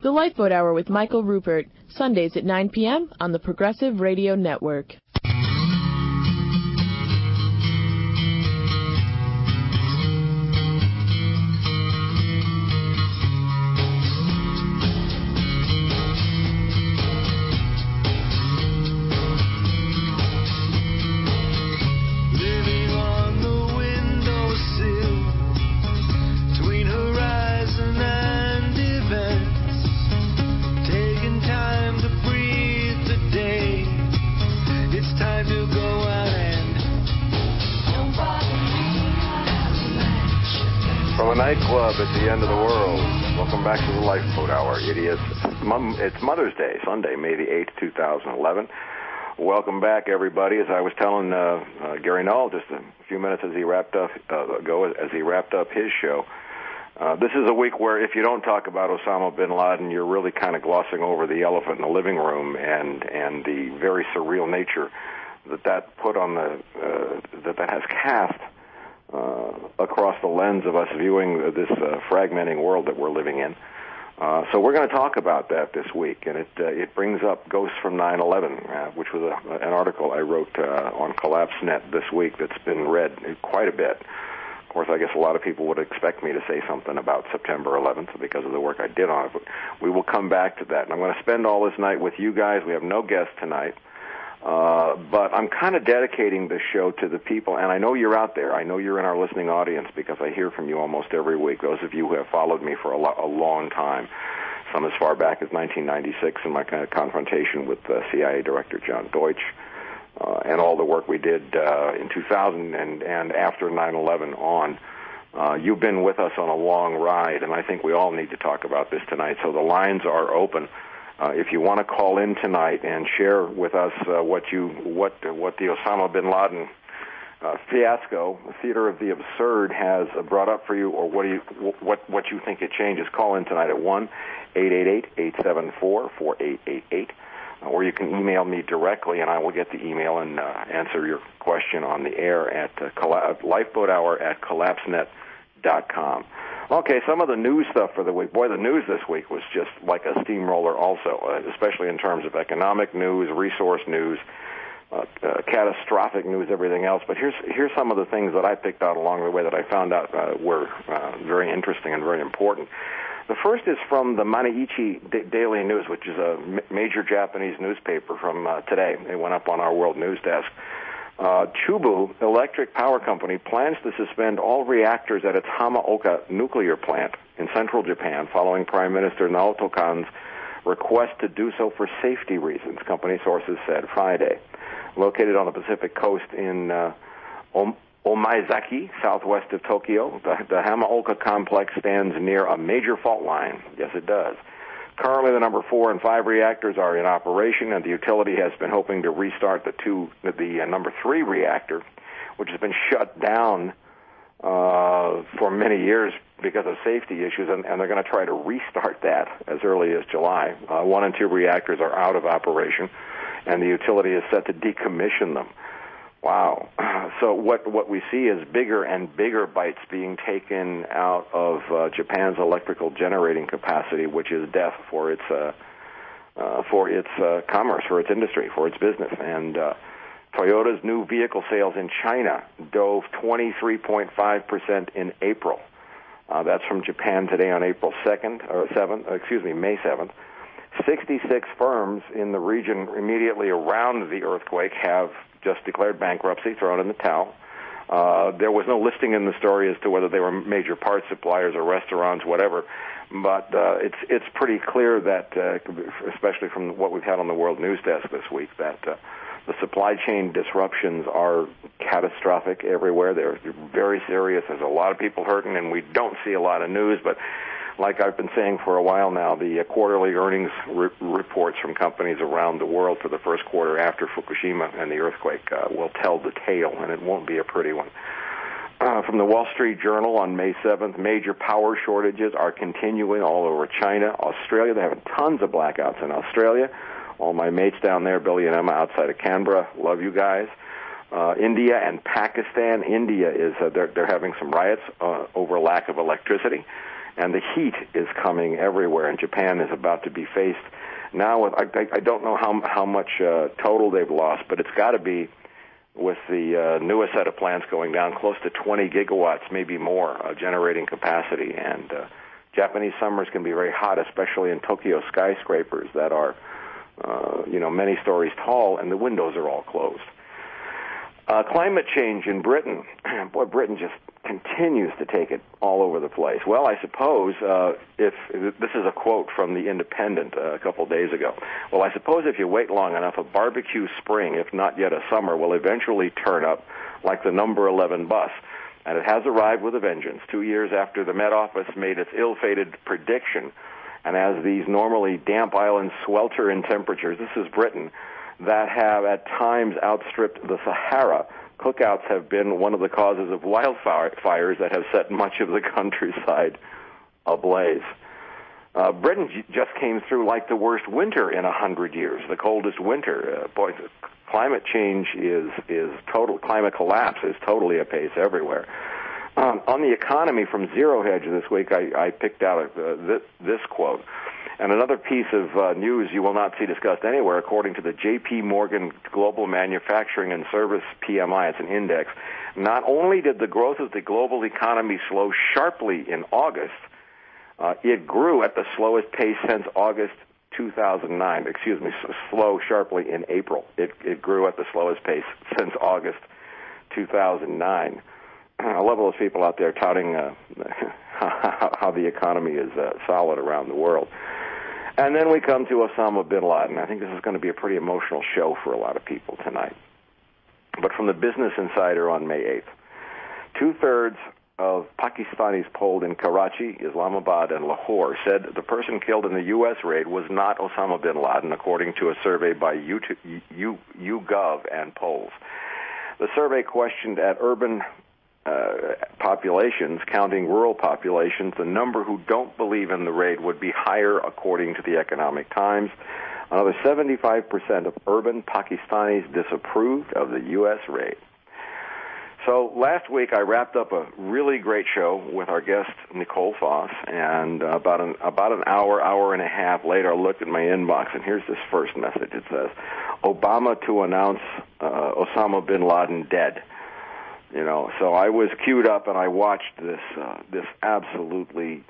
The Lifeboat Hour with Michael Rupert, Sundays at 9 p.m. on the Progressive Radio Network. Nightclub at the end of the world. Welcome back to the Lifeboat Hour. It's Mother's Day, Sunday, May the 8th, 2011. Welcome back, everybody. As I was telling Gary Null just a few minutes as he wrapped up his show, this is a week where if you don't talk about Osama bin Laden, you're really kind of glossing over the elephant in the living room and the very surreal nature that put on that has cast across the lens of us viewing this fragmenting world that we're living in. So we're going to talk about that this week, and it brings up Ghosts from 9/11, which was an article I wrote on CollapseNet this week that's been read quite a bit. Of course, I guess a lot of people would expect me to say something about September 11th because of the work I did on it, but we will come back to that. And I'm going to spend all this night with you guys. We have no guests tonight. But I'm kind of dedicating this show to the people, and I know you're out there. I know you're in our listening audience because I hear from you almost every week, those of you who have followed me for a long time, some as far back as 1996 in my kind of confrontation with CIA Director John Deutsch, and all the work we did in 2000 and after 9/11 on. You've been with us on a long ride, and I think we all need to talk about this tonight, so the lines are open. If you want to call in tonight and share with us what the Osama bin Laden fiasco, the theater of the absurd, has brought up for you, or what you think it changes, call in tonight at 1-888-874-4888, or you can email me directly, and I will get the email and answer your question on the air at lifeboathour@collapsenet.com. Okay, some of the news stuff for the week. Boy, the news this week was just like a steamroller also, especially in terms of economic news, resource news, catastrophic news, everything else. But here's some of the things that I picked out along the way that I found out were very interesting and very important. The first is from the Mainichi Daily News, which is a major Japanese newspaper from today. It went up on our world news desk. Chubu Electric Power Company plans to suspend all reactors at its Hamaoka nuclear plant in central Japan following Prime Minister Naoto Kan's request to do so for safety reasons, company sources said Friday. Located on the Pacific coast in Omaezaki, southwest of Tokyo, the Hamaoka complex stands near a major fault line. Yes, it does. Currently, the number 4 and 5 reactors are in operation, and the utility has been hoping to restart the number 3 reactor, which has been shut down for many years because of safety issues, and they're going to try to restart that as early as July. 1 and 2 reactors are out of operation, and the utility is set to decommission them. Wow. So what we see is bigger and bigger bites being taken out of Japan's electrical generating capacity, which is death for its commerce, for its industry, for its business. And Toyota's new vehicle sales in China dove 23.5% in April. That's from Japan Today on May 7th. 66 firms in the region immediately around the earthquake have just declared bankruptcy, thrown in the towel. There was no listing in the story as to whether they were major parts suppliers or restaurants, whatever. But it's pretty clear that, especially from what we've had on the World News Desk this week, that the supply chain disruptions are catastrophic everywhere. They're very serious. There's a lot of people hurting, and we don't see a lot of news. But like I've been saying for a while now, the quarterly earnings reports from companies around the world for the first quarter after Fukushima and the earthquake will tell the tale, and it won't be a pretty one. From the Wall Street Journal on May 7th, major power shortages are continuing all over China. Australia, they're having tons of blackouts in Australia. All my mates down there, Billy and Emma, outside of Canberra, love you guys. India and Pakistan. India is they're having some riots over lack of electricity. and the heat is coming everywhere, and Japan is about to be faced now with, I don't know how much total they've lost, but it's got to be, with the newest set of plants going down, close to 20 gigawatts, maybe more, generating capacity. And Japanese summers can be very hot, especially in Tokyo skyscrapers that are, many stories tall, and the windows are all closed. Climate change in Britain. Boy, Britain just continues to take it all over the place. Well, I suppose if this is a quote from The Independent a couple days ago. Well, I suppose if you wait long enough, a barbecue spring, if not yet a summer, will eventually turn up like the number 11 bus. And it has arrived with a vengeance, 2 years after the Met Office made its ill-fated prediction. And as these normally damp islands swelter in temperatures, this is Britain, that have at times outstripped the Sahara, cookouts have been one of the causes of wildfires that have set much of the countryside ablaze. Britain just came through like the worst winter in 100 years, the coldest winter. Climate change is total. Climate collapse is totally apace everywhere. On the economy from Zero Hedge this week, I picked out this quote. And another piece of news you will not see discussed anywhere, according to the J.P. Morgan Global Manufacturing and Service PMI, it's an index. Not only did the growth of the global economy slow sharply in August, it grew at the slowest pace since August 2009. Slow sharply in April. It grew at the slowest pace since August 2009. I love those people out there touting how the economy is solid around the world. And then we come to Osama bin Laden. I think this is going to be a pretty emotional show for a lot of people tonight. But from the Business Insider on May 8th, 2/3 of Pakistanis polled in Karachi, Islamabad, and Lahore said the person killed in the U.S. raid was not Osama bin Laden, according to a survey by YouGov and polls. The survey questioned at urban populations, counting rural populations. The number who don't believe in the raid would be higher, according to the Economic Times. Another 75% of urban Pakistanis disapproved of the U.S. raid. So last week I wrapped up a really great show with our guest Nicole Foss, and about an hour and a half later I looked at my inbox, and here's this first message. It says, Obama to announce Osama bin Laden dead. So I was queued up and I watched this absolutely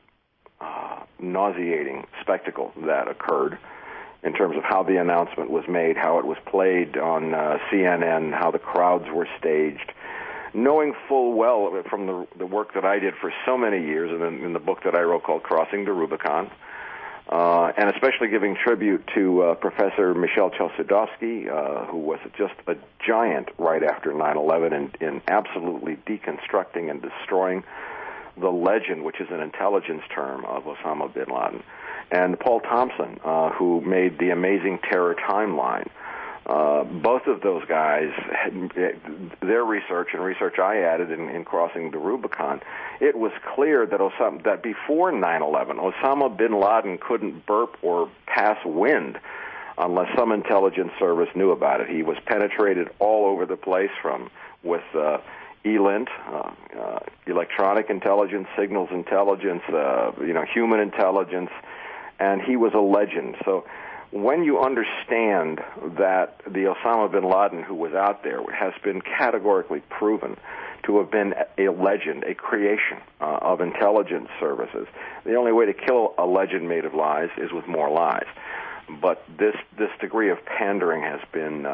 nauseating spectacle that occurred in terms of how the announcement was made, how it was played on CNN, how the crowds were staged, knowing full well from the work that I did for so many years and in the book that I wrote called Crossing the Rubicon, and especially giving tribute to Professor Michel Chossudovsky, who was just a giant right after 9/11 in absolutely deconstructing and destroying the legend, which is an intelligence term, of Osama bin Laden, and Paul Thompson, who made the Amazing Terror Timeline. Both of those guys, their research and research I added in Crossing the Rubicon, it was clear that before 9/11, Osama bin Laden couldn't burp or pass wind unless some intelligence service knew about it. He was penetrated all over the place with ELINT, electronic intelligence, signals intelligence, human intelligence, and he was a legend. So when you understand that the Osama bin Laden who was out there has been categorically proven to have been a legend, a creation of intelligence services, the only way to kill a legend made of lies is with more lies. But this degree of pandering has been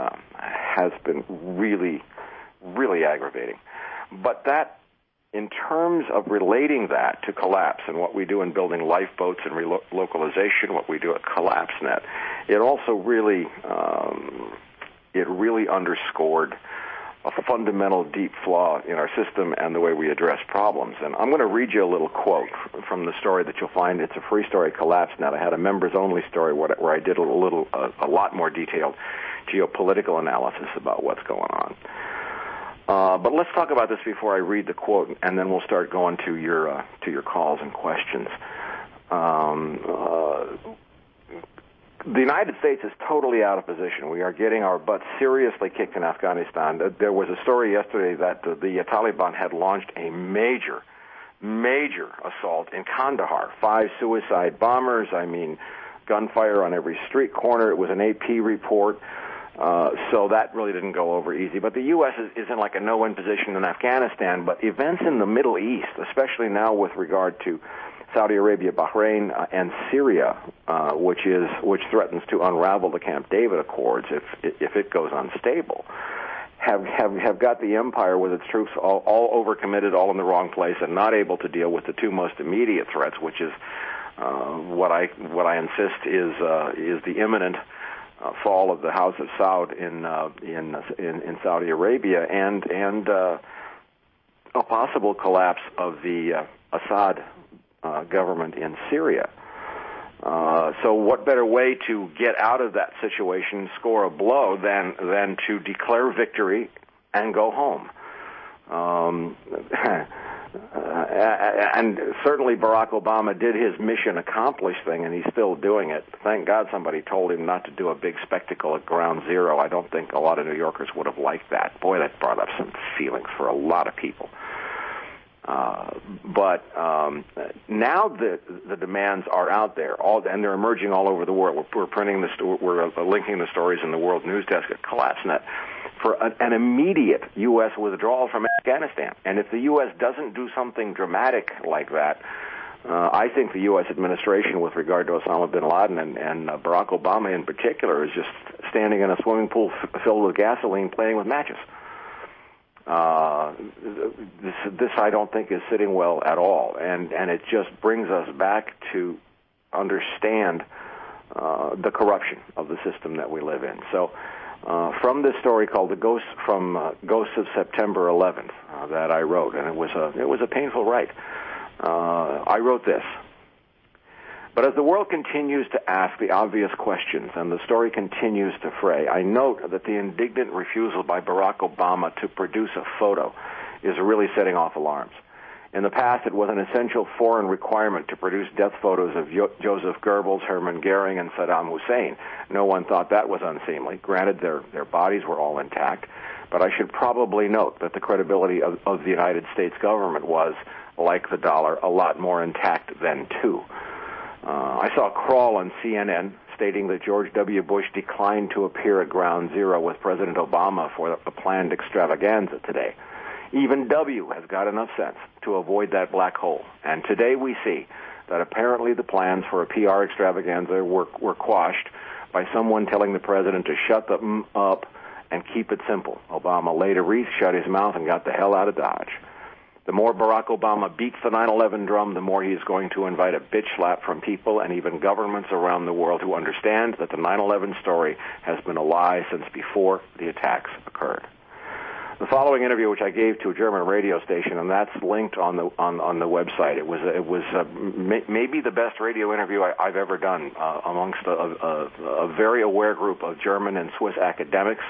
really, really aggravating. But that, in terms of relating that to collapse and what we do in building lifeboats and relocalization, what we do at CollapseNet, it also really underscored a fundamental deep flaw in our system and the way we address problems. And I'm going to read you a little quote from the story that you'll find. It's a free story, CollapseNet. I had a members-only story where I did a lot more detailed geopolitical analysis about what's going on. But let's talk about this before I read the quote, and then we'll start going to your calls and questions. The United States is totally out of position. We are getting our butts seriously kicked in Afghanistan. There was a story yesterday that the Taliban had launched a major major assault in Kandahar, 5 suicide bombers, gunfire on every street corner. It was an AP report. So that really didn't go over easy. But the U.S. is in like a no-win position in Afghanistan. But events in the Middle East, especially now with regard to Saudi Arabia, Bahrain, and Syria, which threatens to unravel the Camp David Accords if it goes unstable, have got the empire with its troops all overcommitted, all in the wrong place, and not able to deal with the two most immediate threats, which is what I insist is the imminent fall of the House of Saud in Saudi Arabia and a possible collapse of the Assad government in Syria. So what better way to get out of that situation, score a blow, than to declare victory and go home? And certainly Barack Obama did his mission accomplished thing, and he's still doing it. Thank God somebody told him not to do a big spectacle at Ground Zero. I don't think a lot of New Yorkers would have liked that. Boy, that brought up some feelings for a lot of people. But now the demands are out there, and they're emerging all over the world. We're printing we're linking the stories in the World News Desk at CollapseNet for an immediate U.S. withdrawal from Afghanistan. And if the U.S. doesn't do something dramatic like that, I think the U.S. administration, with regard to Osama bin Laden and Barack Obama in particular, is just standing in a swimming pool filled with gasoline, playing with matches. This I don't think is sitting well at all, and it just brings us back to understand the corruption of the system that we live in. So, from this story called Ghosts of September 11th that I wrote, and it was a painful write. I wrote this. But as the world continues to ask the obvious questions and the story continues to fray, I note that the indignant refusal by Barack Obama to produce a photo is really setting off alarms. In the past, it was an essential foreign requirement to produce death photos of Joseph Goebbels, Hermann Goering, and Saddam Hussein. No one thought that was unseemly. Granted, their bodies were all intact, but I should probably note that the credibility of the United States government was, like the dollar, a lot more intact then, too. I saw a crawl on CNN stating that George W. Bush declined to appear at Ground Zero with President Obama for a planned extravaganza today. Even W has got enough sense to avoid that black hole. And today we see that apparently the plans for a PR extravaganza were quashed by someone telling the president to shut them up and keep it simple. Obama laid a wreath, shut his mouth, and got the hell out of Dodge. The more Barack Obama beats the 9/11 drum, the more he is going to invite a bitch slap from people and even governments around the world who understand that the 9/11 story has been a lie since before the attacks occurred. The following interview, which I gave to a German radio station, and that's linked on the website. It was maybe the best radio interview I've ever done amongst a very aware group of German and Swiss academics,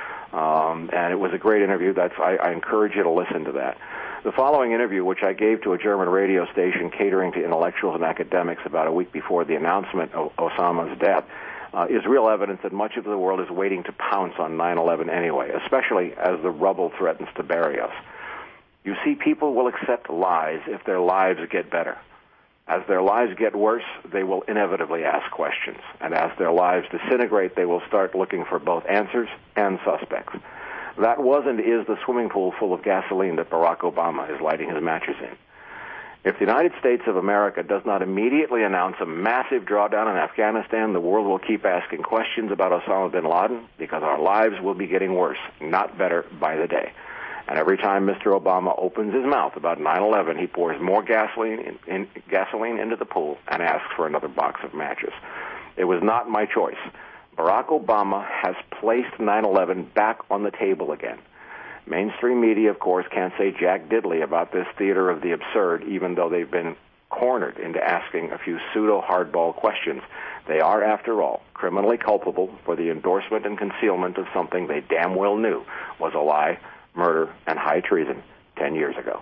and it was a great interview. I encourage you to listen to that. The following interview, which I gave to a German radio station catering to intellectuals and academics about a week before the announcement of Osama's death, is real evidence that much of the world is waiting to pounce on 9/11 anyway, especially as the rubble threatens to bury us. You see, people will accept lies if their lives get better. As their lives get worse, they will inevitably ask questions. And as their lives disintegrate, they will start looking for both answers and suspects. That was and is the swimming pool full of gasoline that Barack Obama is lighting his matches in. If the United States of America does not immediately announce a massive drawdown in Afghanistan, the world will keep asking questions about Osama bin Laden because our lives will be getting worse, not better by the day. And every time Mr. Obama opens his mouth about 9/11, he pours more gasoline into the pool and asks for another box of matches. It was not my choice. Barack Obama has placed 9/11 back on the table again. Mainstream media, of course, can't say jack diddly about this theater of the absurd, even though they've been cornered into asking a few pseudo-hardball questions. They are, after all, criminally culpable for the endorsement and concealment of something they damn well knew was a lie, murder, and high treason 10 years ago.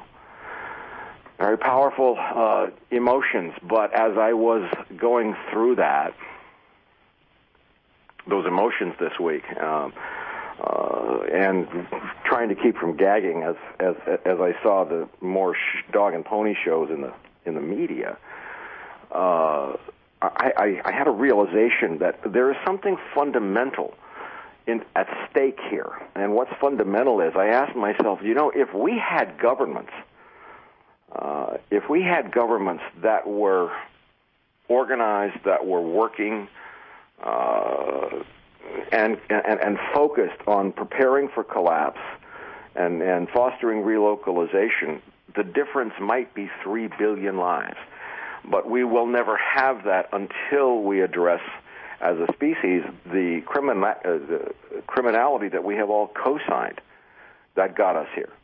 Very powerful emotions, but as I was going through those emotions this week, and trying to keep from gagging as I saw the more dog and pony shows in the media. I had a realization that there is something fundamental at stake here. And what's fundamental is, I asked myself, if we had governments that were organized, that were working, and focused on preparing for collapse and fostering relocalization, the difference might be 3 billion lives. But we will never have that until we address, as a species, the criminality that we have all co-signed that got us here.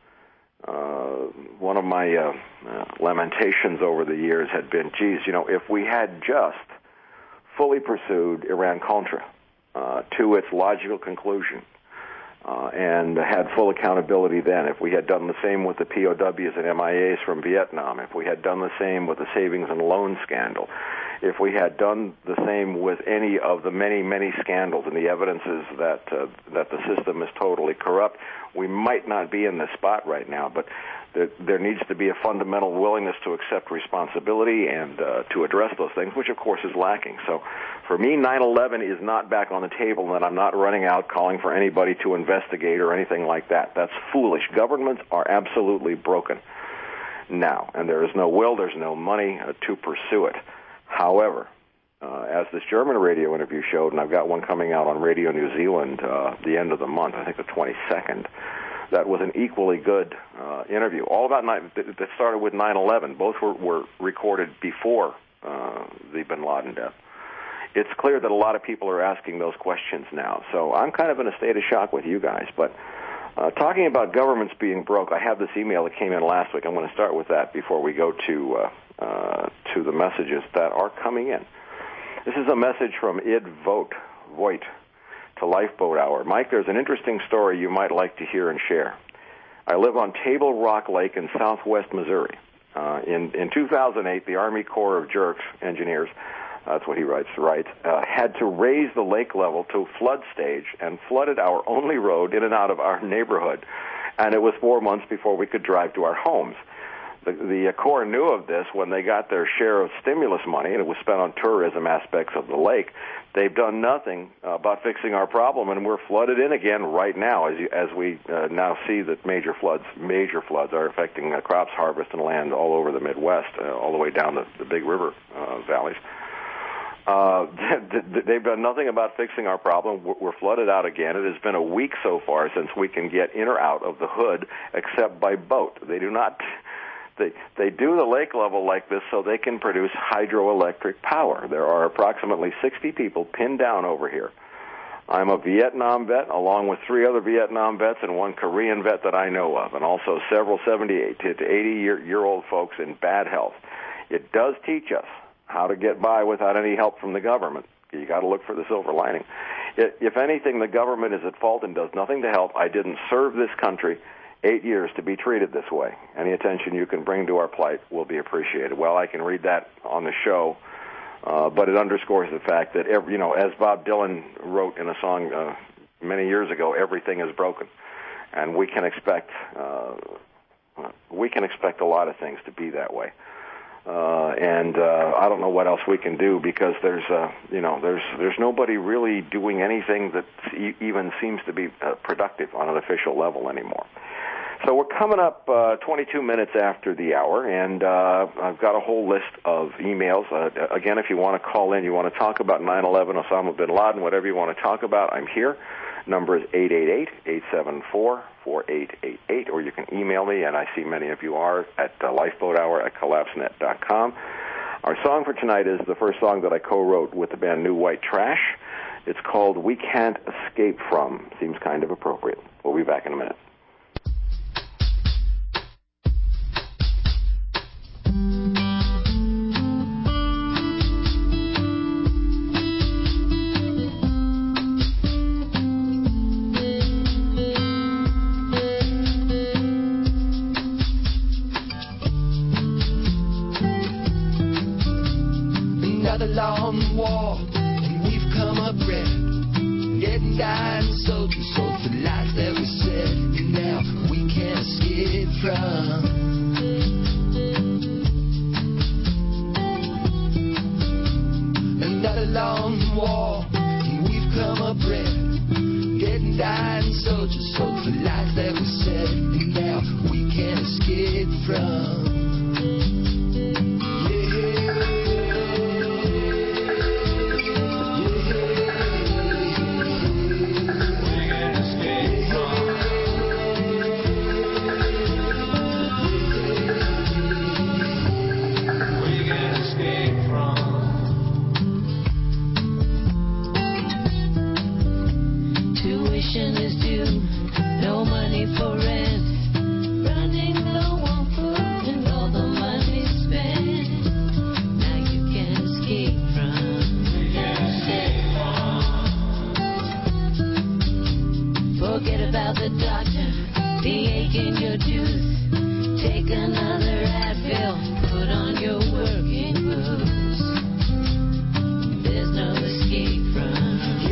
One of my lamentations over the years had been, if we had just fully pursued Iran-Contra to its logical conclusion and had full accountability then, if we had done the same with the POWs and MIAs from Vietnam, if we had done the same with the savings and loan scandal, if we had done the same with any of the many, many scandals and the evidences that the system is totally corrupt, we might not be in this spot right now. But there needs to be a fundamental willingness to accept responsibility and to address those things, which, of course, is lacking. So for me, 9/11 is not back on the table, and I'm not running out calling for anybody to investigate or anything like that. That's foolish. Governments are absolutely broken now, and there is no will, there's no money to pursue it. However, as this German radio interview showed, and I've got one coming out on Radio New Zealand the end of the month, I think the 22nd, that was an equally good interview. All about that started with 9/11. Both were recorded before the bin Laden death. It's clear that a lot of people are asking those questions now. So I'm kind of in a state of shock with you guys. But talking about governments being broke, I have this email that came in last week. I'm going to start with that before we go to the messages that are coming in. This is a message from Id Voigt to Lifeboat Hour. Mike, there's an interesting story you might like to hear and share. I live on Table Rock Lake in southwest Missouri. In 2008, the Army Corps of Jerks engineers, that's what he writes, had to raise the lake level to flood stage and flooded our only road in and out of our neighborhood. And it was 4 months before we could drive to our homes. The Corps knew of this when they got their share of stimulus money, and it was spent on tourism aspects of the lake. They've done nothing about fixing our problem, and we're flooded in again right now, as we now see that major floods are affecting crops, harvest, and land all over the Midwest, all the way down the big river valleys. They've done nothing about fixing our problem. We're flooded out again. It has been a week so far since we can get in or out of the hood, except by boat. They do not. They do the lake level like this so they can produce hydroelectric power. There are approximately 60 people pinned down over here. I'm a Vietnam vet, along with 3 other Vietnam vets and 1 Korean vet that I know of, and also several 78 to 80-year-old folks in bad health. It does teach us how to get by without any help from the government. You got to look for the silver lining. If anything, the government is at fault and does nothing to help. I didn't serve this country 8 years to be treated this way. Any attention you can bring to our plight will be appreciated. Well, I can read that on the show, but it underscores the fact that, as Bob Dylan wrote in a song many years ago, everything is broken, and we can expect a lot of things to be that way. And I don't know what else we can do, because there's nobody really doing anything that even seems to be productive on an official level anymore. So we're coming up 22 minutes after the hour, and I've got a whole list of emails. Again, if you want to call in, you want to talk about 9/11, Osama bin Laden, whatever you want to talk about, I'm here. Number is 888-874-4888, or you can email me, and I see many of you are, at lifeboathour@collapsenet.com. Our song for tonight is the first song that I co-wrote with the band New White Trash. It's called We Can't Escape From. Seems kind of appropriate. We'll be back in a minute. Long walk, and we've come up red, getting died, soldiers, the lies that we said, and now we can't escape from. Another long war, we've come up red, getting dying soldiers, sold for lies that we said, and now we can't escape from. Is due, no money for rent, running low on food and all the money spent. Now you can't escape from. Forget about the doctor, the ache in your tooth. Take another Advil, put on your working boots. There's no escape from.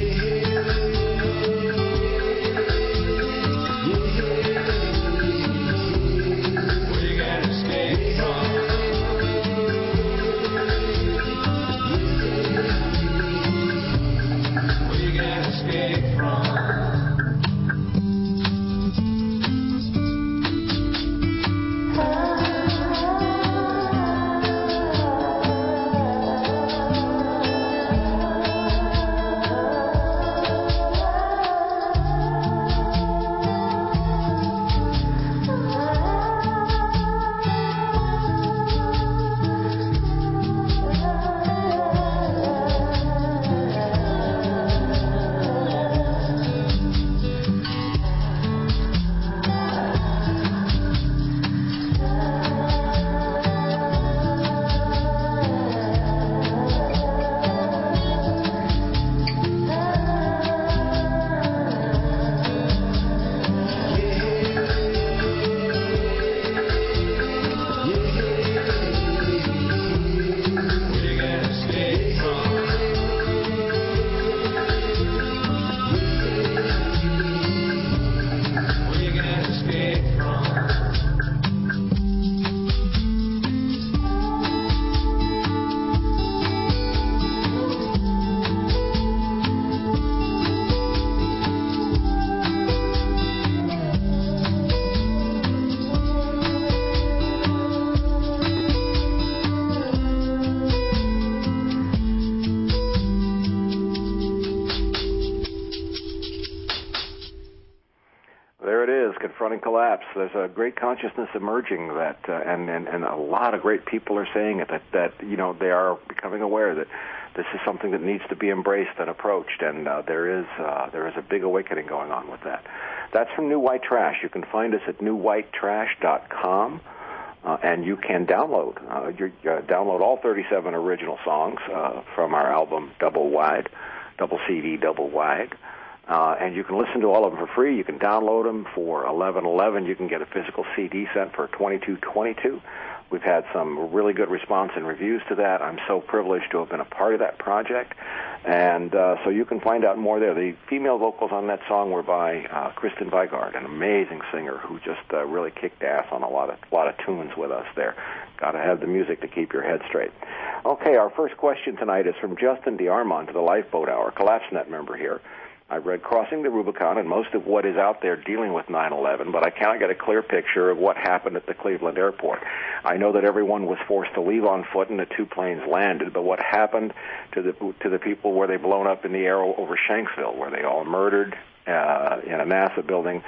Confronting collapse. There's a great consciousness emerging that, and a lot of great people are saying it, that you know, they are becoming aware that this is something that needs to be embraced and approached, and there is a big awakening going on with that. That's from New White Trash. You can find us at newwhitetrash.com, and you can download all 37 original songs from our album Double CD, Double Wide. And you can listen to all of them for free. You can download them for $11.11. You can get a physical CD sent for $22.22. We've had some really good response and reviews to that. I'm so privileged to have been a part of that project. And so you can find out more there. The female vocals on that song were by Kristen Vigard, an amazing singer who just really kicked ass on a lot of tunes with us there. Got to have the music to keep your head straight. Okay, our first question tonight is from Justin DeArmond to the Lifeboat Hour, CollapseNet member here. I've read Crossing the Rubicon and most of what is out there dealing with 9/11, but I cannot get a clear picture of what happened at the Cleveland airport. I know that everyone was forced to leave on foot and the two planes landed, but what happened to the people? Were they blown up in the air over Shanksville? Were they all murdered in a NASA building?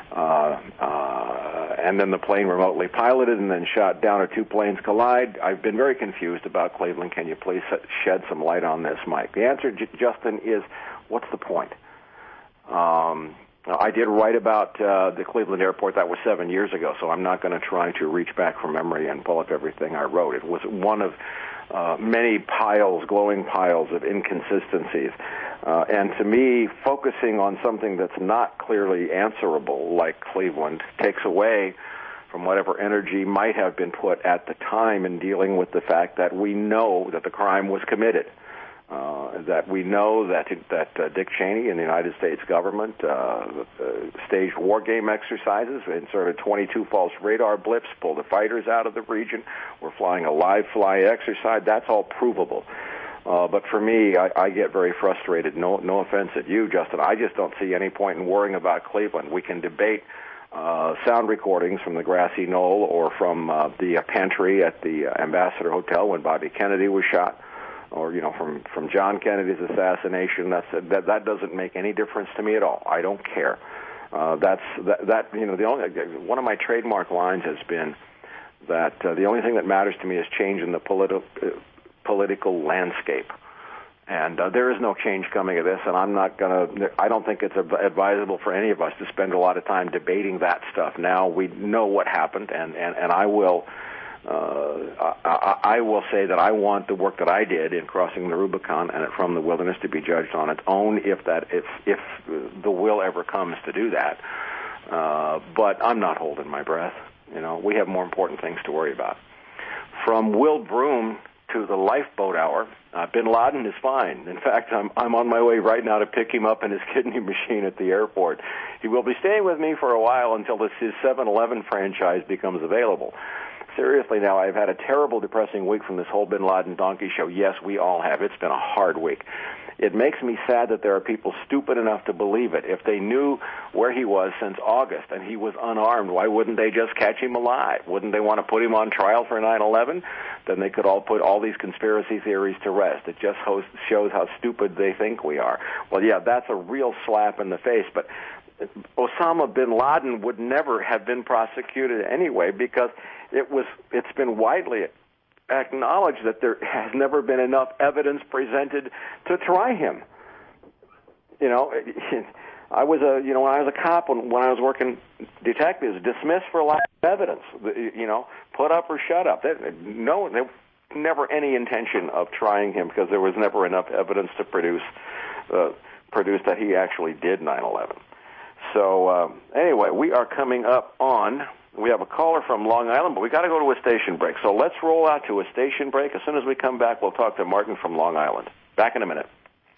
And then the plane remotely piloted and then shot down, or two planes collide? I've been very confused about Cleveland. Can you please shed some light on this, Mike? The answer, Justin, is what's the point? I did write about the Cleveland airport. That was 7 years ago, so I'm not going to try to reach back from memory and pull up everything I wrote. It was one of many glowing piles of inconsistencies. And to me, focusing on something that's not clearly answerable, like Cleveland, takes away from whatever energy might have been put at the time in dealing with the fact that we know that the crime was committed. that we know that Dick Cheney and the United States government staged war game exercises, inserted 22 false radar blips, pulled the fighters out of the region. We're flying a live fly exercise. That's all provable. But for me, I get very frustrated. No offense at you, Justin. I just don't see any point in worrying about Cleveland. We can debate sound recordings from the grassy knoll or from the pantry at the Ambassador Hotel when Bobby Kennedy was shot, or from John Kennedy's assassination. That doesn't make any difference to me at all. I don't care. The only one of my trademark lines has been that the only thing that matters to me is change in the political landscape. And there is no change coming of this, and I don't think it's advisable for any of us to spend a lot of time debating that stuff now. We know what happened, and I will say that I want the work that I did in crossing the Rubicon and from the wilderness to be judged on its own if the will ever comes to do that. But I'm not holding my breath. We have more important things to worry about. From Will Broom to the Lifeboat Hour, Bin Laden is fine. In fact, I'm on my way right now to pick him up in his kidney machine at the airport. He will be staying with me for a while until his 7-Eleven franchise becomes available. Seriously now, I've had a terrible, depressing week from this whole Bin Laden donkey show. Yes, we all have. It's been a hard week. It makes me sad that there are people stupid enough to believe it. If they knew where he was since August and he was unarmed, why wouldn't they just catch him alive? Wouldn't they want to put him on trial for 9/11? Then they could all put all these conspiracy theories to rest. It just shows how stupid they think we are. Well, yeah, that's a real slap in the face, but Osama bin Laden would never have been prosecuted anyway because it's been widely acknowledged that there has never been enough evidence presented to try him. I was when I was a cop, when I was working detectives, dismissed for lack of evidence. Put up or shut up. There was never any intention of trying him because there was never enough evidence to produce that he actually did 9/11. So anyway, we are coming up on. We have a caller from Long Island, but we got to go to a station break. So let's roll out to a station break. As soon as we come back, we'll talk to Martin from Long Island. Back in a minute.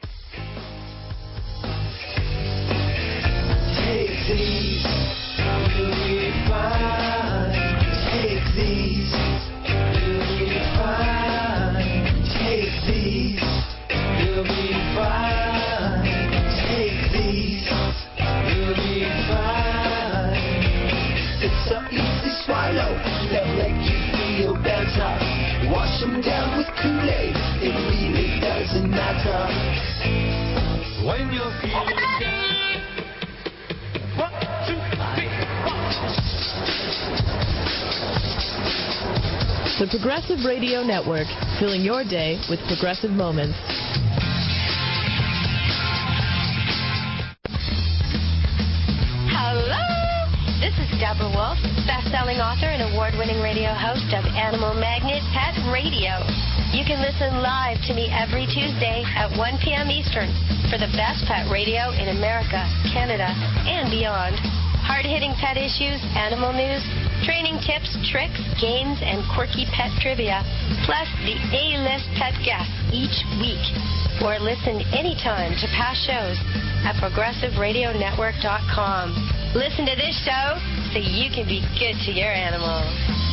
Take these, you'll be fine. Take these, you'll be fine. Take these, you'll be fine. Take these, you'll be fine. It's so easy swallow, they'll make you feel better. Wash them down with Kool-Aid, it really doesn't matter. When you're feeling down, 1, 2, 3, 4. The Progressive Radio Network, filling your day with progressive moments. This is Deborah Wolf, best-selling author and award-winning radio host of Animal Magnet Pet Radio. You can listen live to me every Tuesday at 1 p.m. Eastern for the best pet radio in America, Canada, and beyond. Hard-hitting pet issues, animal news, training tips, tricks, games, and quirky pet trivia, plus the A-list pet guests each week. Or listen anytime to past shows at ProgressiveRadioNetwork.com. Listen to this show so you can be good to your animals.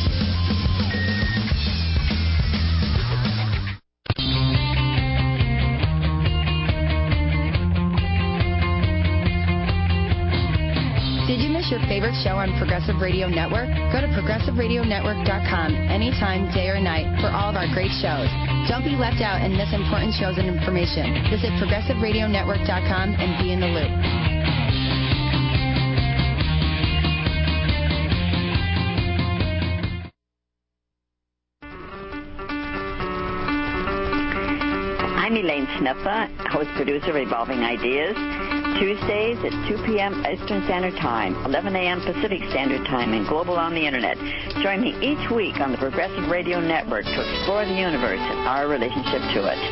Did you miss your favorite show on Progressive Radio Network? Go to ProgressiveRadioNetwork.com anytime, day or night, for all of our great shows. Don't be left out and miss important shows and information. Visit ProgressiveRadioNetwork.com and be in the loop. I'm Elaine Sniffa, host producer of Evolving Ideas. Tuesdays at 2 p.m. Eastern Standard Time, 11 a.m. Pacific Standard Time, and global on the Internet. Join me each week on the Progressive Radio Network to explore the universe and our relationship to it.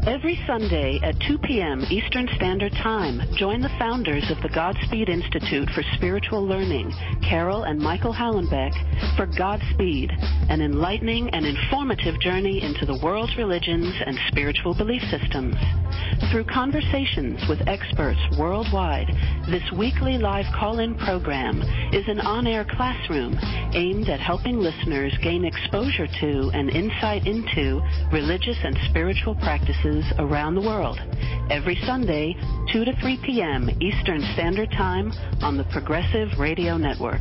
Every Sunday at 2 p.m. Eastern Standard Time, join the founders of the Godspeed Institute for Spiritual Learning, Carol and Michael Hallenbeck, for Godspeed, an enlightening and informative journey into the world's religions and spiritual belief systems. Through conversations with experts worldwide, this weekly live call-in program is an on-air classroom aimed at helping listeners gain exposure to and insight into religious and spiritual practices around the world. Every Sunday, 2 to 3 p.m. Eastern Standard Time on the Progressive Radio Network.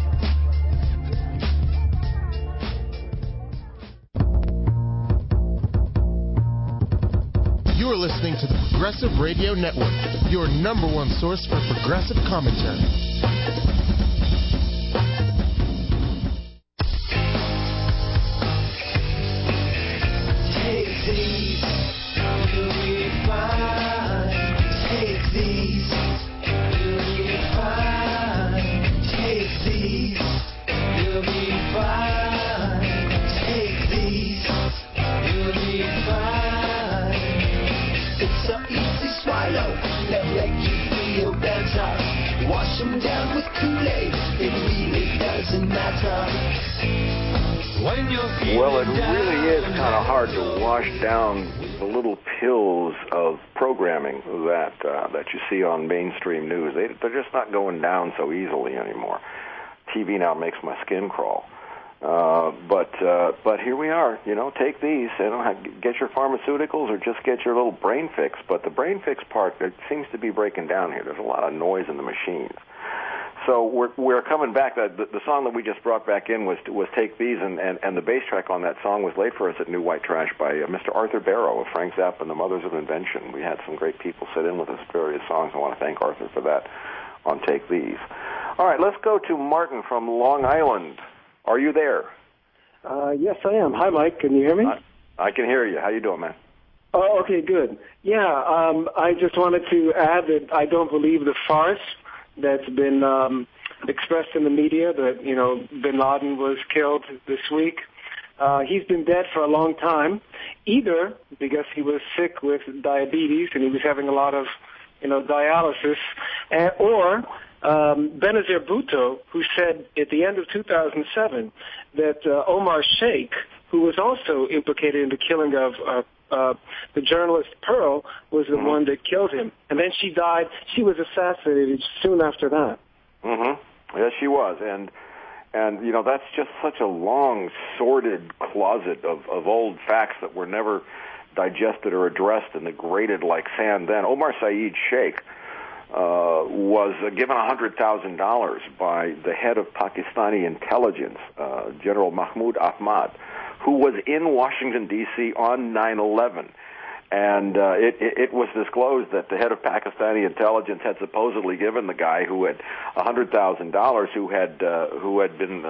You're listening to the Progressive Radio Network, your number one source for progressive commentary. Wash them down with Kool-Aid, it really doesn't matter. Well, it really is kind of hard to wash down the little pills of programming that you see on mainstream news. They're just not going down so easily anymore. TV now makes my skin crawl. But here we are. Take these. Get your pharmaceuticals or just get your little brain fix. But the brain fix part, it seems to be breaking down here. There's a lot of noise in the machines. So we're coming back. The song that we just brought back in was Take These, and the bass track on that song was laid for us at New White Trash by Mr. Arthur Barrow of Frank Zappa and the Mothers of Invention. We had some great people sit in with us at various songs. I want to thank Arthur for that on Take These. All right, let's go to Martin from Long Island. Are you there? Yes, I am. Hi, Mike. Can you hear me? I can hear you. How you doing, man? Oh, okay, good. Yeah, I just wanted to add that I don't believe the farce that's been expressed in the media that, bin Laden was killed this week. He's been dead for a long time, either because he was sick with diabetes and he was having a lot of, dialysis, or Benazir Bhutto, who said at the end of 2007 that Omar Sheikh, who was also implicated in the killing of the journalist Pearl, was the one that killed him. And then she died. She was assassinated soon after that. Mm-hmm. Yes, she was. And that's just such a long, sordid closet of old facts that were never digested or addressed and degraded like sand then. Omar Saeed Sheikh was given $100,000 by the head of Pakistani intelligence, General Mahmoud Ahmad, who was in Washington, D.C. on 9/11. And it was disclosed that the head of Pakistani intelligence had supposedly given the guy who had $100,000 who had been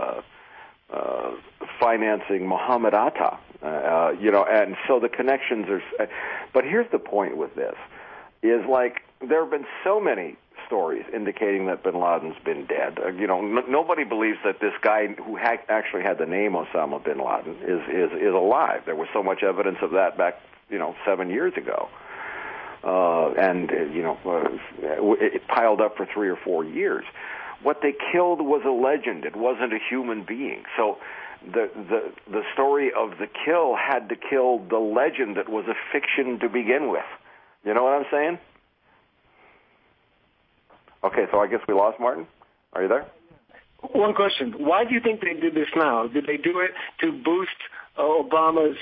financing Muhammad Atta, and so the connections are. But here's the point with this: is like there have been so many stories indicating that bin Laden's been dead. Nobody believes that this guy who actually had the name Osama bin Laden is alive. There was so much evidence of that back 7 years ago. It piled up for 3 or 4 years. What they killed was a legend. It wasn't a human being. So the story of the kill had to kill the legend that was a fiction to begin with. You know what I'm saying? Okay, so I guess we lost Martin. Are you there? One question. Why do you think they did this now? Did they do it to boost Obama's,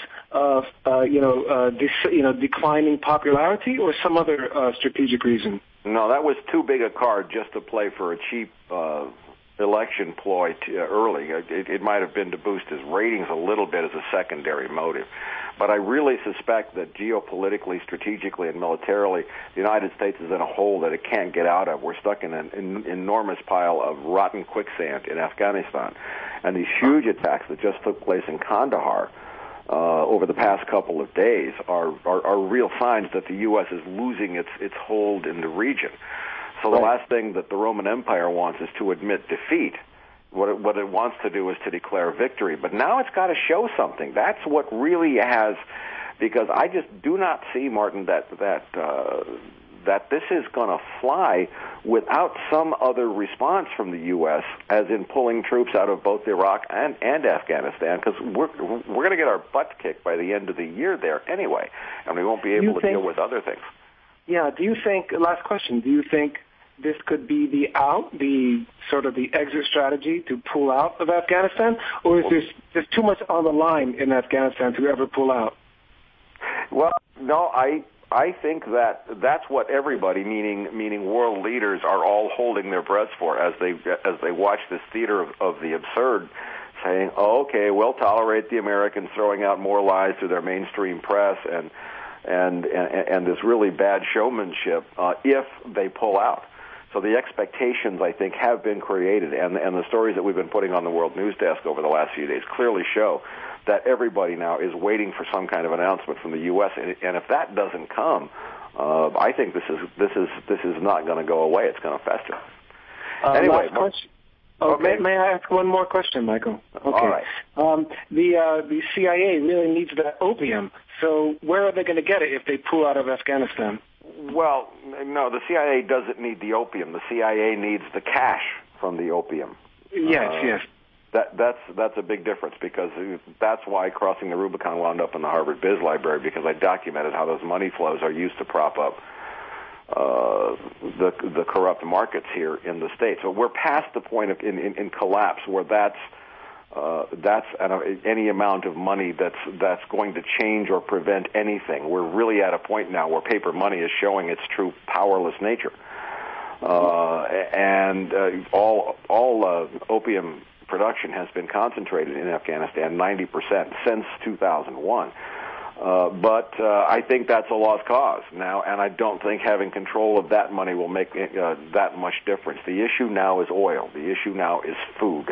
declining popularity, or some other strategic reason? No, that was too big a card just to play for a cheap election ploy early. It might have been to boost his ratings a little bit as a secondary motive. But I really suspect that geopolitically, strategically, and militarily, the United States is in a hole that it can't get out of. We're stuck in an enormous pile of rotten quicksand in Afghanistan. And these huge attacks that just took place in Kandahar over the past couple of days are real signs that the U.S. is losing its hold in the region. So the last thing that the Roman Empire wants is to admit defeat. What it wants to do is to declare victory. But now it's got to show something. That's what really has, because I just do not see, Martin, that this is going to fly without some other response from the U.S., as in pulling troops out of both Iraq and Afghanistan, because we're going to get our butts kicked by the end of the year there anyway, and we won't be able to deal with other things. Yeah. Do you think? Last question. Do you think this could be the sort of the exit strategy to pull out of Afghanistan, or is there's too much on the line in Afghanistan to ever pull out? Well, no, I think that's what everybody, meaning world leaders, are all holding their breaths for as they watch this theater of the absurd, saying, oh, okay, we'll tolerate the Americans throwing out more lies through their mainstream press and this really bad showmanship if they pull out. So the expectations, I think, have been created, and the stories that we've been putting on the World News Desk over the last few days clearly show that everybody now is waiting for some kind of announcement from the U.S. And if that doesn't come, I think this is not going to go away. It's going to fester. Anyway, may I ask one more question, Michael? Okay. All right. The CIA really needs that opium. So where are they going to get it if they pull out of Afghanistan? Well, no, the CIA doesn't need the opium. The CIA needs the cash from the opium. Yes. That's a big difference, because that's why Crossing the Rubicon wound up in the Harvard Biz Library, because I documented how those money flows are used to prop up the corrupt markets here in the States. So we're past the point of in collapse where that's any amount of money that's going to change or prevent anything. We're really at a point now where paper money is showing its true powerless nature, and all opium production has been concentrated in Afghanistan, 90% since 2001. But I think that's a lost cause now, and I don't think having control of that money will make that much difference. The issue now is oil. The issue now is food.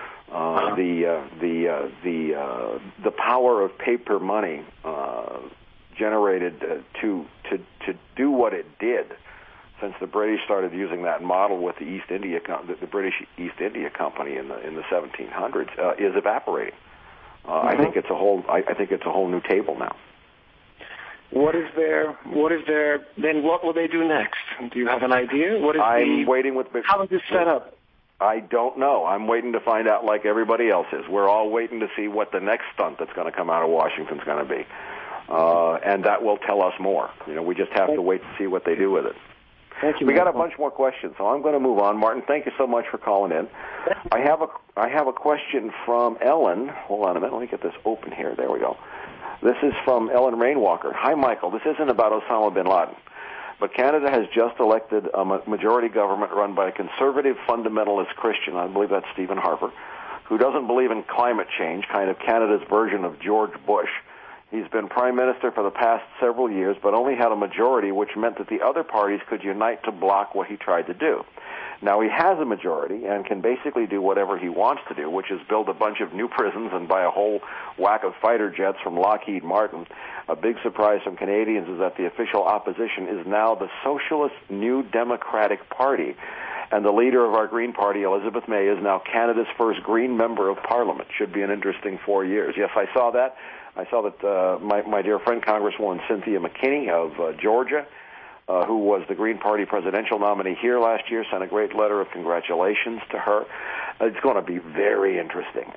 The power of paper money generated to do what it did, since the British started using that model with the British East India Company in the 1700s, is evaporating. I think it's a whole new table now. What is there? Then what will they do next? Do you have an idea? How is this set up? I don't know. I'm waiting to find out, like everybody else is. We're all waiting to see what the next stunt that's going to come out of Washington is going to be, and that will tell us more. We just have to wait to see what they do with it. Thank you. We got a bunch more questions, so I'm going to move on. Martin, thank you so much for calling in. I have a question from Ellen. Hold on a minute. Let me get this open here. There we go. This is from Ellen Rainwalker. Hi, Michael. This isn't about Osama bin Laden, but Canada has just elected a majority government run by a conservative fundamentalist Christian, I believe that's Stephen Harper, who doesn't believe in climate change, kind of Canada's version of George Bush. He's been prime minister for the past several years, but only had a majority, which meant that the other parties could unite to block what he tried to do. Now he has a majority and can basically do whatever he wants to do, which is build a bunch of new prisons and buy a whole whack of fighter jets from Lockheed Martin. A big surprise from Canadians is that the official opposition is now the Socialist New Democratic Party, and the leader of our Green Party, Elizabeth May, is now Canada's first Green Member of Parliament. Should be an interesting 4 years. Yes, I saw that. I saw that my dear friend Congresswoman Cynthia McKinney of Georgia, who was the Green Party presidential nominee here last year, sent a great letter of congratulations to her. It's going to be very interesting.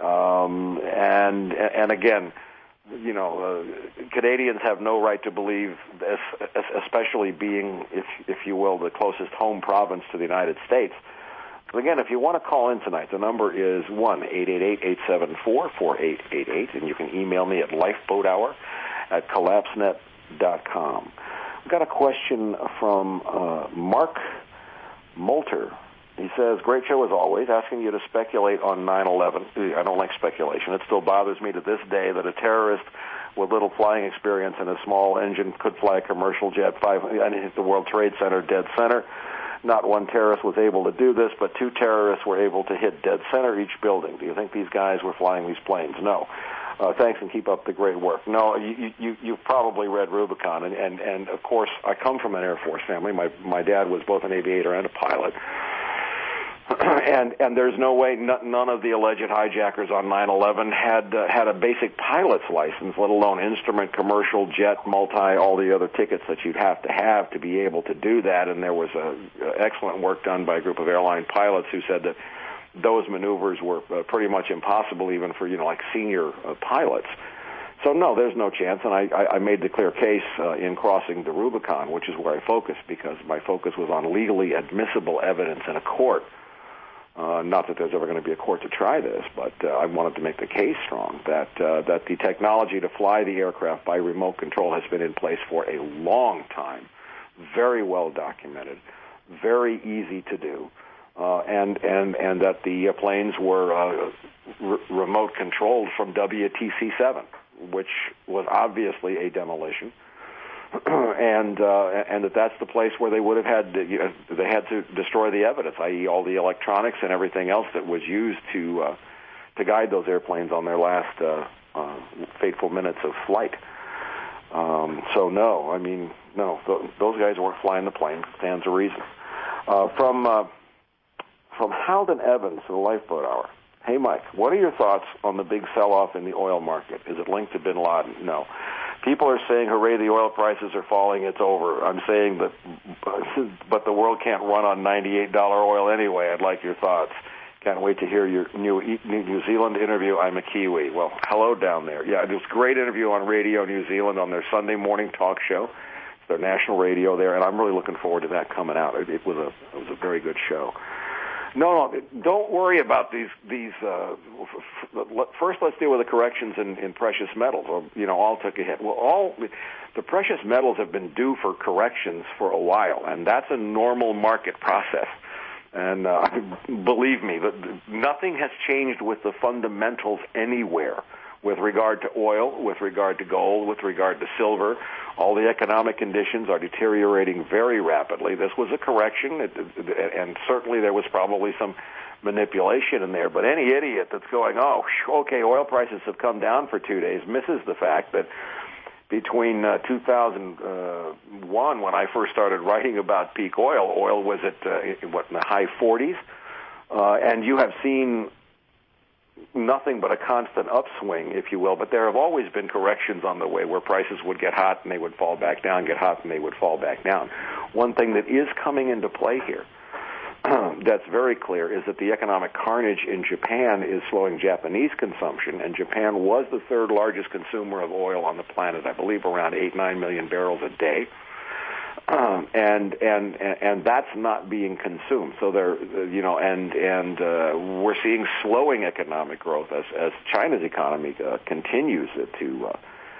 And again, Canadians have no right to believe this, especially being, if you will, the closest home province to the United States. But again, if you want to call in tonight, the number is 1-888-874-4888, and you can email me at lifeboathour@collapsenet.com. We've got a question from Mark Moulter. He says, great show as always, asking you to speculate on 9/11. I don't like speculation. It still bothers me to this day that a terrorist with little flying experience and a small engine could fly a commercial jet and hit the World Trade Center dead center. Not one terrorist was able to do this, but two terrorists were able to hit dead center each building. Do you think these guys were flying these planes? No. Thanks, and keep up the great work. No, you've probably read Rubicon, and of course, I come from an Air Force family. My dad was both an aviator and a pilot. and there's no way none of the alleged hijackers on 9/11 had a basic pilot's license, let alone instrument, commercial, jet, all the other tickets that you'd have to be able to do that. And there was excellent work done by a group of airline pilots who said that those maneuvers were pretty much impossible even for like senior pilots. So no, there's no chance, and I made the clear case in Crossing the Rubicon, which is where I focused, because my focus was on legally admissible evidence in a court. Not that there's ever going to be a court to try this, but I wanted to make the case strong that the technology to fly the aircraft by remote control has been in place for a long time, very well documented, very easy to do, and that the planes were remote controlled from WTC-7. Which was obviously a demolition, and that's the place where they would have had they had to destroy the evidence, i.e., all the electronics and everything else that was used to guide those airplanes on their last fateful minutes of flight. So no, those guys weren't flying the plane. Stands to reason. From Haldon Evans to the Lifeboat Hour. Hey, Mike, what are your thoughts on the big sell-off in the oil market? Is it linked to bin Laden? No. People are saying, hooray, the oil prices are falling, it's over. I'm saying that, but the world can't run on $98 oil anyway. I'd like your thoughts. Can't wait to hear your New Zealand interview. I'm a Kiwi. Well, hello down there. Yeah, it was a great interview on Radio New Zealand on their Sunday morning talk show. It's their national radio there, and I'm really looking forward to that coming out. It was a very good show. No, don't worry about these. First, let's deal with the corrections in precious metals. All took a hit. Well, the precious metals have been due for corrections for a while, and that's a normal market process. And believe me, nothing has changed with the fundamentals anywhere. With regard to oil, with regard to gold, with regard to silver, all the economic conditions are deteriorating very rapidly. This was a correction, and certainly there was probably some manipulation in there. But any idiot that's going, okay, oil prices have come down for 2 days, misses the fact that between 2001, when I first started writing about peak oil was at, in the high 40s, and you have seen nothing but a constant upswing, if you will, but there have always been corrections on the way where prices would get hot and they would fall back down, get hot and they would fall back down. One thing that is coming into play here that's very clear is that the economic carnage in Japan is slowing Japanese consumption, and Japan was the third largest consumer of oil on the planet, I believe around 8-9 million barrels a day. And that's not being consumed. So we're seeing slowing economic growth as China's economy continues to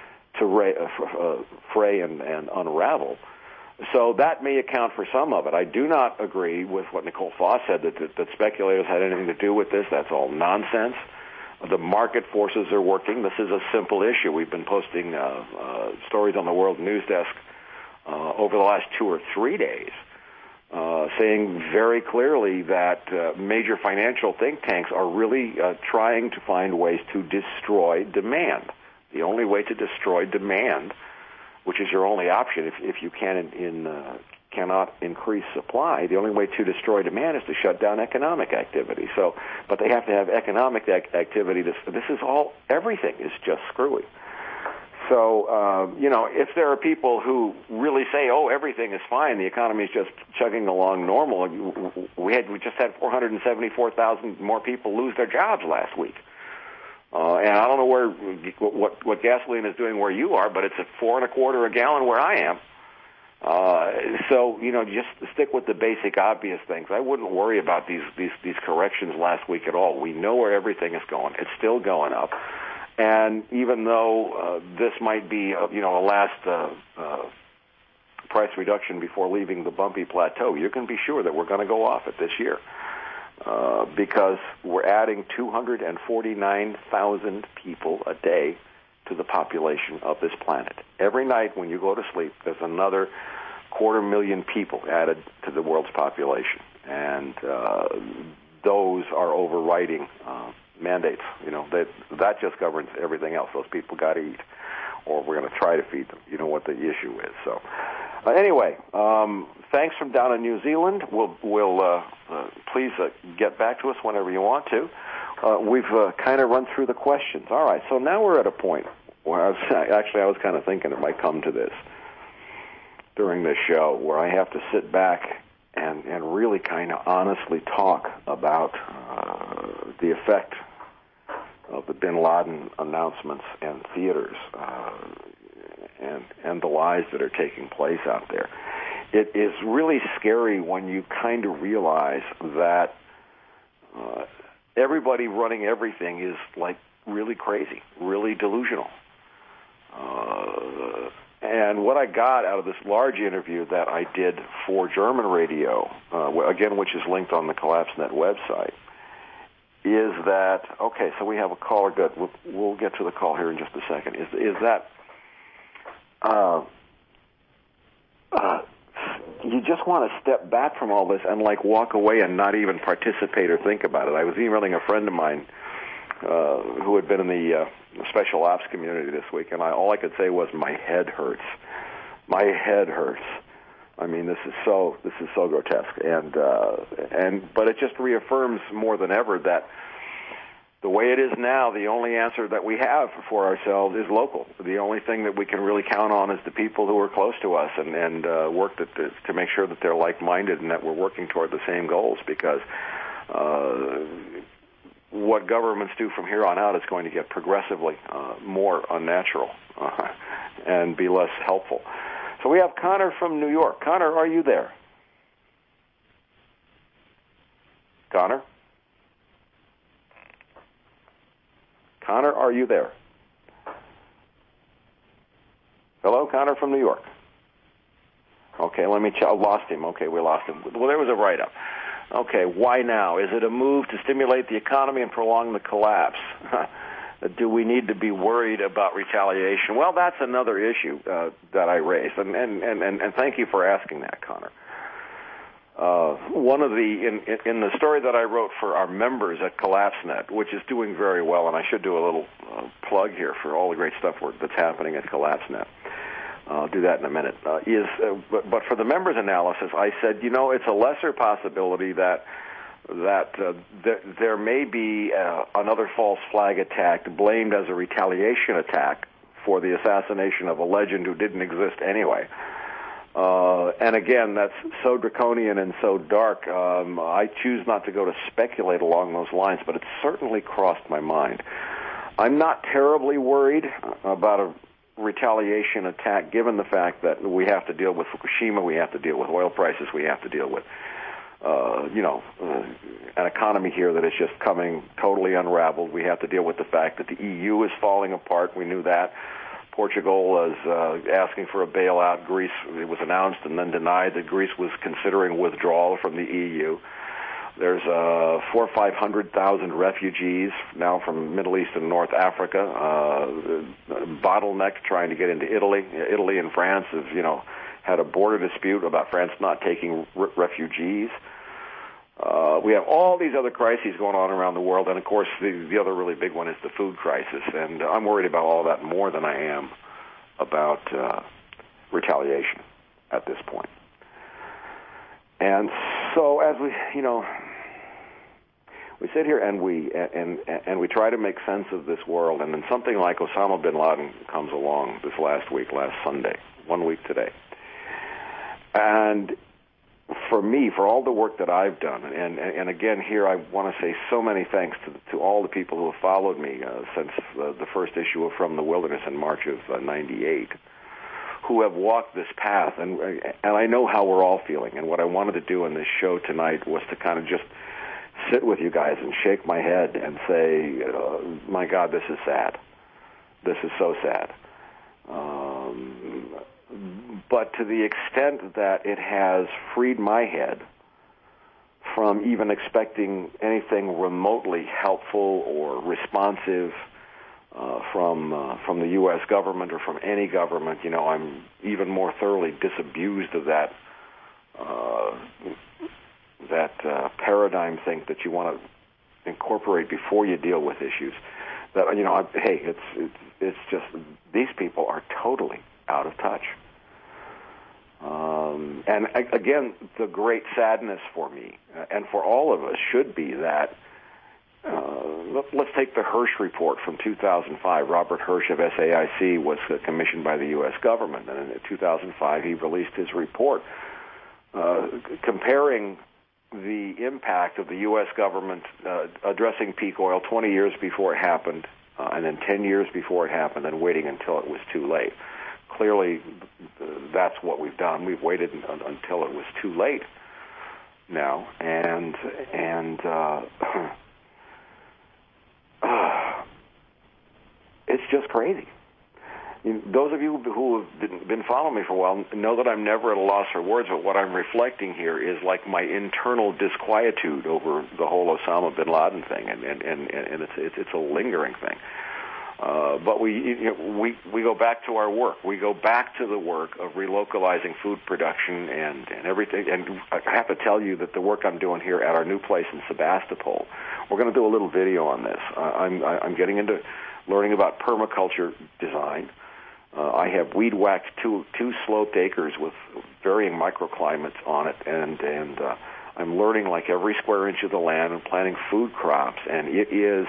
fray and unravel. So that may account for some of it. I do not agree with what Nicole Foss said that speculators had anything to do with this. That's all nonsense. The market forces are working. This is a simple issue. We've been posting stories on the World News Desk over the last 2 or 3 days, saying very clearly that major financial think tanks are really trying to find ways to destroy demand. The only way to destroy demand, which is your only option if you cannot increase supply, the only way to destroy demand is to shut down economic activity. So, but they have to have economic activity. This is all, everything is just screwy. So, if there are people who really say, everything is fine, the economy is just chugging along normal, we just had 474,000 more people lose their jobs last week. And I don't know what gasoline is doing where you are, but it's at $4.25 a gallon where I am. So, just stick with the basic obvious things. I wouldn't worry about these corrections last week at all. We know where everything is going. It's still going up. And even though this might be, a last price reduction before leaving the bumpy plateau, you can be sure that we're going to go off it this year because we're adding 249,000 people a day to the population of this planet. Every night when you go to sleep, there's another 250,000 people added to the world's population, and those are overriding mandates. That just governs everything else. Those people got to eat, or we're going to try to feed them. You know what the issue is. So Anyway, thanks from down in New Zealand. We'll please get back to us whenever you want to. We've kind of run through the questions. All right, so now we're at a point where I was kind of thinking it might come to this during this show, where I have to sit back and really kind of honestly talk about the effect of the bin Laden announcements and theaters and the lies that are taking place out there. It is really scary when you kind of realize that everybody running everything is like really crazy, really delusional. And what I got out of this large interview that I did for German radio, again, which is linked on the CollapseNet website, is that, okay, so we have a caller. Good. We'll get to the call here in just a second. Is that you just want to step back from all this and like walk away and not even participate or think about it. I was emailing a friend of mine who had been in the special ops community this week, and all I could say was, my head hurts. My head hurts. I mean, this is so grotesque, but it just reaffirms more than ever that the way it is now, the only answer that we have for ourselves is local. The only thing that we can really count on is the people who are close to us and work to make sure that they're like-minded and that we're working toward the same goals, because what governments do from here on out is going to get progressively more unnatural and be less helpful. So we have Connor from New York. Connor, are you there? Connor? Connor, are you there? Hello, Connor from New York. Okay, I lost him. Okay, we lost him. Well, there was a write-up. Okay, why now? Is it a move to stimulate the economy and prolong the collapse? Do we need to be worried about retaliation? Well, that's another issue that I raised, and thank you for asking that, Connor. One of in the story that I wrote for our members at CollapseNet, which is doing very well, and I should do a little plug here for all the great stuff that's happening at CollapseNet. I'll do that in a minute. But for the members' analysis, I said, it's a lesser possibility that there may be another false flag attack blamed as a retaliation attack for the assassination of a legend who didn't exist anyway. And again, that's so draconian and so dark. I choose not to go to speculate along those lines, but it certainly crossed my mind. I'm not terribly worried about a retaliation attack, given the fact that we have to deal with Fukushima, we have to deal with oil prices, we have to deal with an economy here that is just coming totally unraveled. We have to deal with the fact that the EU is falling apart. We knew that. Portugal is asking for a bailout. Greece, it was announced and then denied that Greece was considering withdrawal from the EU. There's 400,000 or 500,000 refugees now from Middle East and North Africa. Bottleneck trying to get into Italy. Italy and France have, had a border dispute about France not taking refugees. We have all these other crises going on around the world, and of course the other really big one is the food crisis. And I'm worried about all that more than I am about retaliation at this point. And so as we sit here and we try to make sense of this world, and then something like Osama bin Laden comes along this last Sunday, 1 week today. And for me, for all the work that I've done, and again here I want to say so many thanks to all the people who have followed me since the first issue of From the Wilderness in March of '98, who have walked this path, and I know how we're all feeling. And what I wanted to do in this show tonight was to kind of just sit with you guys and shake my head and say, my God, this is sad. This is so sad. But to the extent that it has freed my head from even expecting anything remotely helpful or responsive from the U.S. government or from any government, I'm even more thoroughly disabused of that paradigm think that you want to incorporate before you deal with issues. That it's just these people are totally out of touch. again, the great sadness for me and for all of us should be that let's take the Hirsch report from 2005. Robert Hirsch of SAIC was commissioned by the U.S. government, and in 2005 he released his report comparing the impact of the U.S. government addressing peak oil 20 years before it happened, and then 10 years before it happened, and waiting until it was too late. Clearly, that's what we've done. We've waited until it was too late now, and it's just crazy. Those of you who have been following me for a while know that I'm never at a loss for words, but what I'm reflecting here is like my internal disquietude over the whole Osama bin Laden thing, and it's a lingering thing. But we go back to our work. We go back to the work of relocalizing food production and everything. And I have to tell you that the work I'm doing here at our new place in Sebastopol, we're going to do a little video on this. I'm getting into learning about permaculture design. I have weed whacked two sloped acres with varying microclimates on it, and I'm learning like every square inch of the land and planting food crops, and it is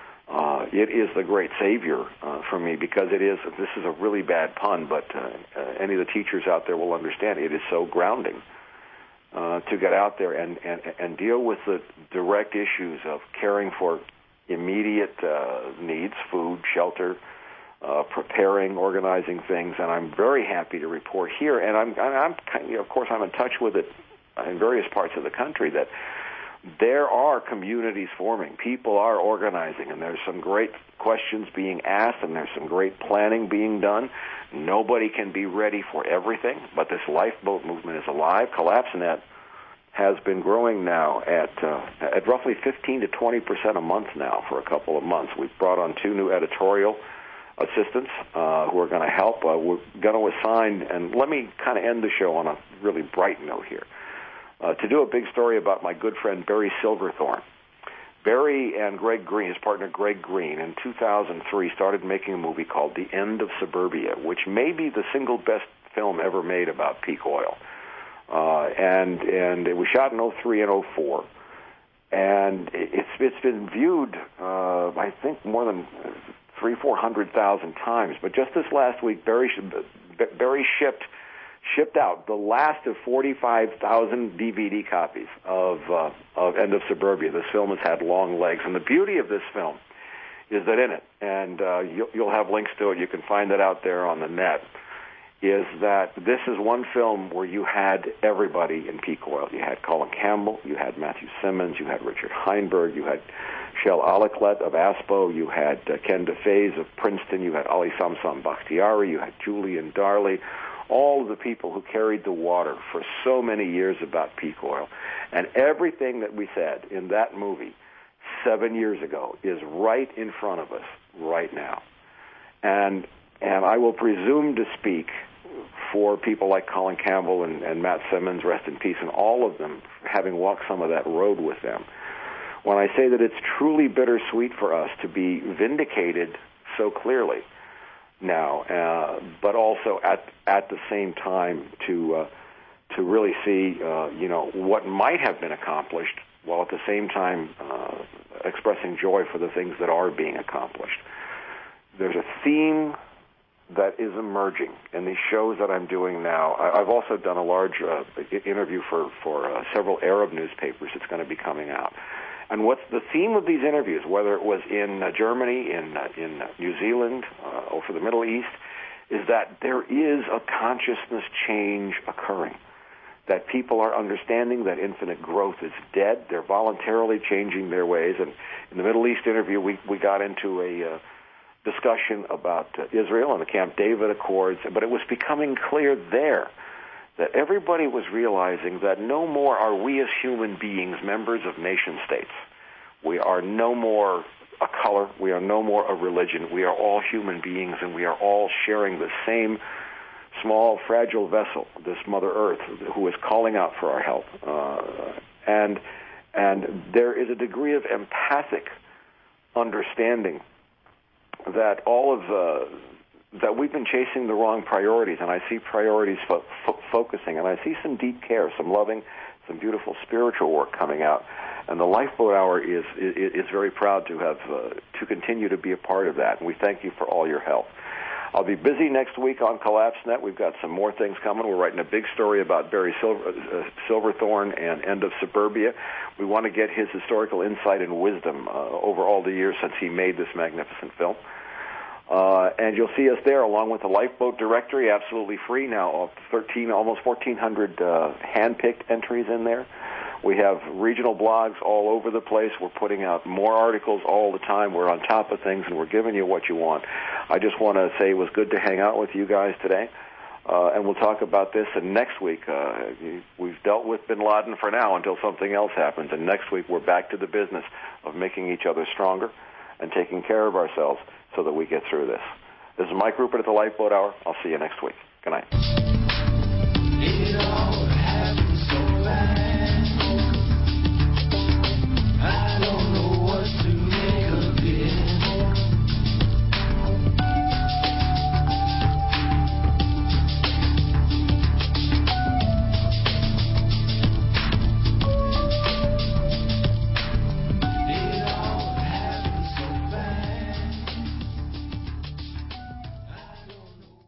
the great savior for me, because this is a really bad pun, but any of the teachers out there will understand it is so grounding to get out there and deal with the direct issues of caring for immediate needs, food, shelter, preparing, organizing things, and I'm very happy to report here, and I'm of course I'm in touch with it in various parts of the country, that there are communities forming. People are organizing, and there's some great questions being asked, and there's some great planning being done. Nobody can be ready for everything, but this lifeboat movement is alive. CollapseNet has been growing now at roughly 15 to 20% a month now for a couple of months. We've brought on 2 new editorial assistants who are going to help. We're going to assign, and let me kind of end the show on a really bright note here, to do a big story about my good friend Barry Silverthorne. Barry and Greg Green, his partner Greg Green, in 2003 started making a movie called The End of Suburbia, which may be the single best film ever made about peak oil. And it was shot in 2003 and 2004. And it's been viewed, I think, more than 300,000-400,000 times. But just this last week, Barry shipped out the last of 45,000 DVD copies of End of Suburbia. This film has had long legs, and the beauty of this film is that in it, and you'll have links to it, you can find it out there on the net, is that this is one film where you had everybody in peak oil. You had Colin Campbell, you had Matthew Simmons, you had Richard Heinberg, you had Shel Aliklet of ASPO, you had Ken DeFaze of Princeton, you had Ali Samsam Bakhtiari, you had Julian Darley, all of the people who carried the water for so many years about peak oil. And everything that we said in that movie 7 years ago is right in front of us right now. And I will presume to speak for people like Colin Campbell and Matt Simmons, rest in peace, and all of them, having walked some of that road with them, when I say that it's truly bittersweet for us to be vindicated so clearly now, but also at the same time to really see what might have been accomplished, while at the same time expressing joy for the things that are being accomplished. There's a theme that is emerging in these shows that I'm doing now. I've also done a large interview for several Arab newspapers that's going to be coming out. And what's the theme of these interviews, whether it was in Germany, in New Zealand, or for the Middle East, is that there is a consciousness change occurring, that people are understanding that infinite growth is dead. They're voluntarily changing their ways. And in the Middle East interview, we got into a discussion about Israel and the Camp David Accords, but it was becoming clear there that everybody was realizing that no more are we as human beings members of nation states. We are no more a color. We are no more a religion. We are all human beings, and we are all sharing the same small, fragile vessel, this Mother Earth, who is calling out for our help. And there is a degree of empathic understanding that all of that we've been chasing the wrong priorities, and I see priorities focusing, and I see some deep care, some loving, some beautiful spiritual work coming out. And the Lifeboat Hour is very proud to have to continue to be a part of that, and we thank you for all your help. I'll be busy next week on CollapseNet. We've got some more things coming. We're writing a big story about Barry Silverthorne and End of Suburbia. We want to get his historical insight and wisdom over all the years since he made this magnificent film. And you'll see us there along with the Lifeboat Directory, absolutely free now, almost 1,400 hand-picked entries in there. We have regional blogs all over the place. We're putting out more articles all the time. We're on top of things, and we're giving you what you want. I just want to say it was good to hang out with you guys today, and we'll talk about this. And next week, we've dealt with Bin Laden for now until something else happens, and next week we're back to the business of making each other stronger and taking care of ourselves so that we get through this. This is Mike Rupert at the Lifeboat Hour. I'll see you next week. Good night.